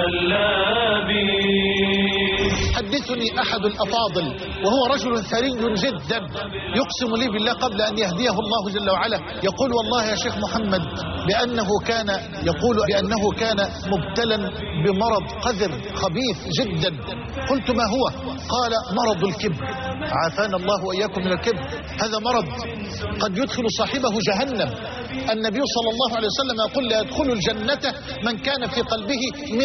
خلابي. حدثني أحد الأفاضل وهو رجل ثري جدا يقسم لي بالله قبل أن يهديه الله جل وعلا، يقول والله يا شيخ محمد بأنه كان مبتلا بمرض قذر خبيث جدا. قلت ما هو؟ قال مرض الكبر، عافانا الله وإياكم من الكبر. هذا مرض قد يدخل صاحبه جهنم. النبي صلى الله عليه وسلم يقول لا يدخل الجنة من كان في قلبه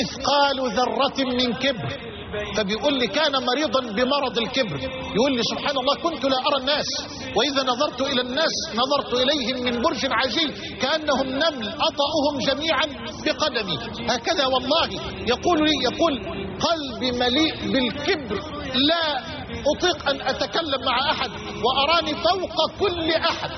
مثقال ذرة من كبر. فبيقول لي كان مريضا بمرض الكبر، يقول لي سبحان الله كنت لا أرى الناس، وإذا نظرت إلى الناس نظرت إليهم من برج عجيب كأنهم نمل أطأهم جميعا بقدمي. هكذا والله يقول قلبي مليء بالكبر، لا أطيق أن أتكلم مع أحد وأراني فوق كل أحد.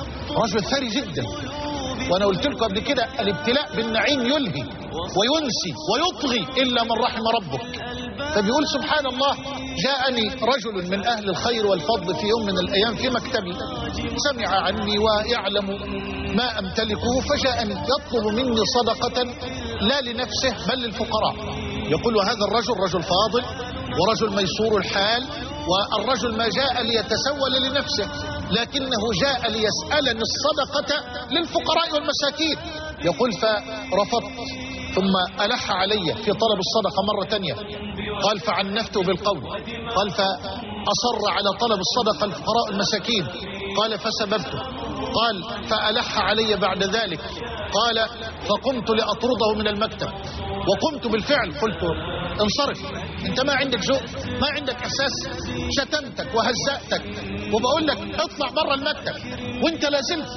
رجل ثري جدا. وأنا قلت لكم قبل كده الابتلاء بالنعيم يلهي وينسي ويطغي إلا من رحم ربك. فبيقول سبحان الله جاءني رجل من أهل الخير والفضل في يوم من الأيام في مكتبي، سمع عني ويعلم ما أمتلكه، فجاءني يطلب مني صدقة لا لنفسه بل للفقراء. يقول هذا الرجل رجل فاضل ورجل ميسور الحال، والرجل ما جاء ليتسول لنفسه لكنه جاء ليسألني الصدقة للفقراء والمساكين. يقول فرفضت، ثم ألح علي في طلب الصدقة مرة تانية، قال فعنفته بالقول، قال فأصر على طلب الصدقة للفقراء والمساكين، قال فسببته، قال فألح علي بعد ذلك، قال فقمت لأطرده من المكتب، وقمت بالفعل قلت انصرف، انت ما عندك ذوق، ما عندك احساس، شتمتك وهزأتك وبقول لك اطلع بره المكتب وانت لازلت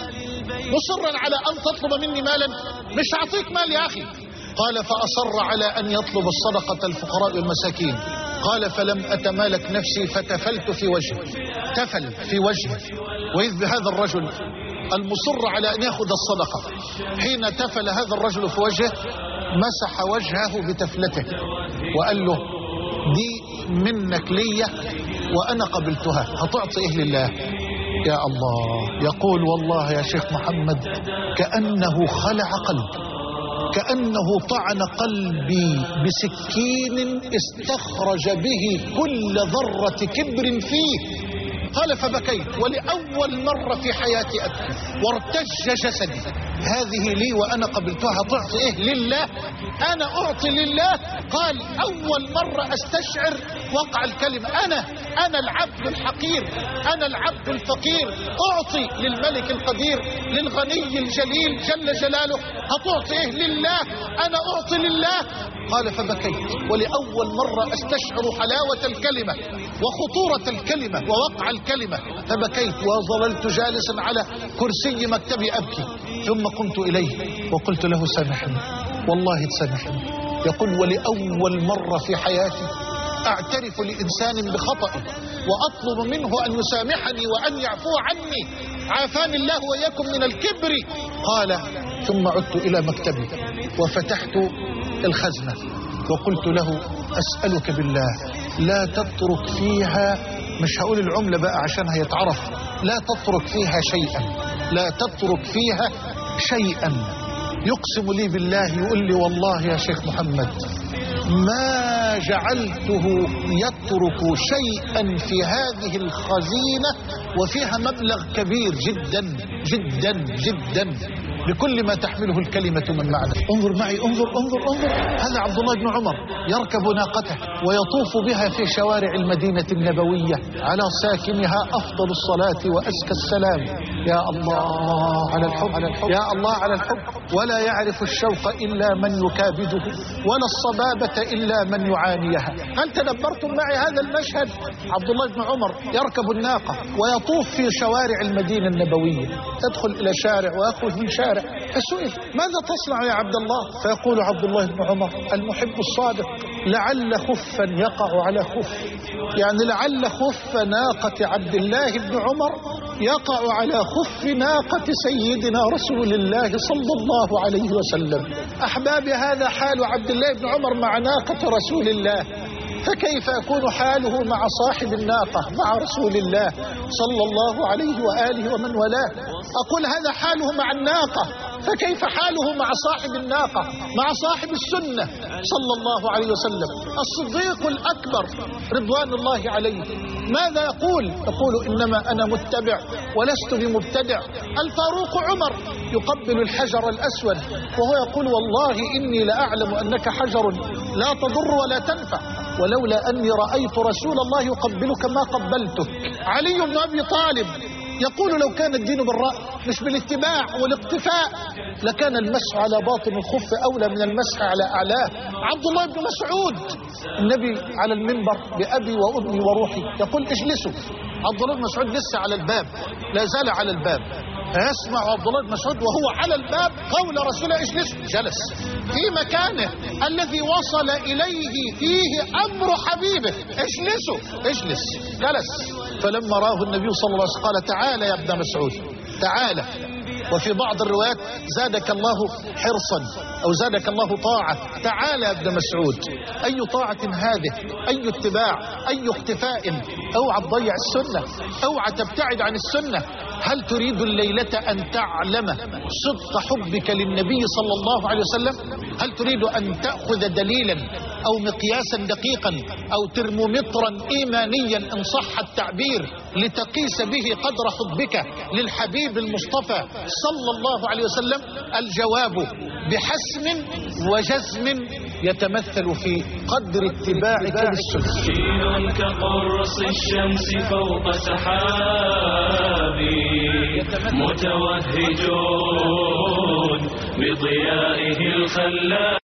مصرا على ان تطلب مني مالا، مش هعطيك مال يا اخي. قال فأصر على ان يطلب الصدقة الفقراء والمساكين، قال فلم اتمالك نفسي فتفلت في وجهه، تفل في وجهه، وإذ بهذا الرجل المصر على ان ياخذ الصدقة حين تفل هذا الرجل في وجهه مسح وجهه بتفلته وقال له دي منك ليا وأنا قبلتها، هتعطي إيه لله؟ يا الله. يقول والله يا شيخ محمد كأنه خلع قلبي، كأنه طعن قلبي بسكين استخرج به كل ذرة كبر فيه. قال فبكيت ولأول مرة في حياتي أبكي وارتج جسدي، هذه لي وأنا قبلتها، هتعطي إيه لله؟ أنا أعطي لله. قال أول مرة أستشعر وقع الكلمة، أنا العبد الحقير، أنا العبد الفقير، أعطي للملك القدير للغني الجليل جل جلاله، هتعطي إيه لله؟ أنا أعطي لله. قال فبكيت ولأول مرة أستشعر حلاوة الكلمة وخطورة الكلمة ووقع الكلمة، فبكيت وظللت جالسا على كرسي مكتبي أبكي، ثم قمت إليه وقلت له سامحني والله تسامحني. يقول ولأول مرة في حياتي أعترف لإنسان بخطئي وأطلب منه أن يسامحني وأن يعفو عني، عافاني الله وإياكم من الكبر. قال ثم عدت إلى مكتبي وفتحت الخزنة وقلت له أسألك بالله لا تترك فيها، مش هقول العملة بقى عشان هيتعرف، لا تترك فيها شيئا، لا تترك فيها شيئا. يقسم لي بالله يقول لي والله يا شيخ محمد ما جعلته يترك شيئا في هذه الخزينة وفيها مبلغ كبير جدا جدا جدا بكل ما تحمله الكلمة من معنى. انظر معي، انظر. هذا عبد الله بن عمر يركب ناقته ويطوف بها في شوارع المدينة النبوية على ساكنها أفضل الصلاة وأزكى السلام. يا الله على الحب، يا الله على الحب. ولا يعرف الشوق إلا من يكابده ولا الصبابة إلا من يعانيها. هل تدبرتم معي هذا المشهد؟ عبد الله بن عمر يركب الناقة ويطوف في شوارع المدينة النبوية، تدخل إلى شارع ويخرج من شارع، فسئل ماذا تصنع يا عبد الله؟ فيقول عبد الله بن عمر المحب الصادق لعل خفا يقع على خف، يعني لعل خف ناقة عبد الله بن عمر يقع على خف ناقة سيدنا رسول الله صلى الله عليه وسلم. أحبابي هذا حال عبد الله بن عمر مع ناقة رسول الله. فكيف يكون حاله مع صاحب الناقة مع رسول الله صلى الله عليه وآله ومن والاه؟ أقول هذا حاله مع الناقة، فكيف حاله مع صاحب الناقة مع صاحب السنة صلى الله عليه وسلم الصديق الأكبر رضوان الله عليه؟ ماذا يقول؟ يقول إنما أنا متبع ولست بمبتدع. الفاروق عمر يقبل الحجر الأسود وهو يقول والله إني لأعلم أنك حجر لا تضر ولا تنفع، ولولا أني رأيت رسول الله يقبلك ما قبلته. علي بن أبي طالب يقول لو كان الدين بالرأي مش بالاتباع والاقتفاء لكان المسح على باطن الخف أولى من المسح على أعلاه. عبد الله بن مسعود النبي على المنبر بأبي وأمي وروحي يقول اجلسوا. عبد الله بن مسعود لسه على الباب، لا زال على الباب، فيسمع عبد الله بن مسعود وهو على الباب قول رسول الله اجلسوا. جلس في مكانه الذي وصل إليه فيه أمر حبيبه، اجلسوا اجلس. جلس. فلما راه النبي صلى الله عليه وسلم قال تعالى يا ابن مسعود تعالى. وفي بعض الروايات زادك الله حرصا أو زادك الله طاعة. تعالى يا ابن مسعود. أي طاعة هذه؟ أي اتباع؟ أي اختفاء؟ اوعى تضيع السنة، اوعى تبتعد عن السنة. هل تريد الليلة أن تعلم صدق حبك للنبي صلى الله عليه وسلم؟ هل تريد أن تأخذ دليلا أو مقياسا دقيقا أو ترمومترا إيمانيا إن صح التعبير لتقيس به قدر حبك للحبيب المصطفى صلى الله عليه وسلم؟ الجواب بحسم وجزم يتمثل في قدر اتباعك للسنة. كقرص الشمس فوق سحابي متوهجون بضيائه الخلاب.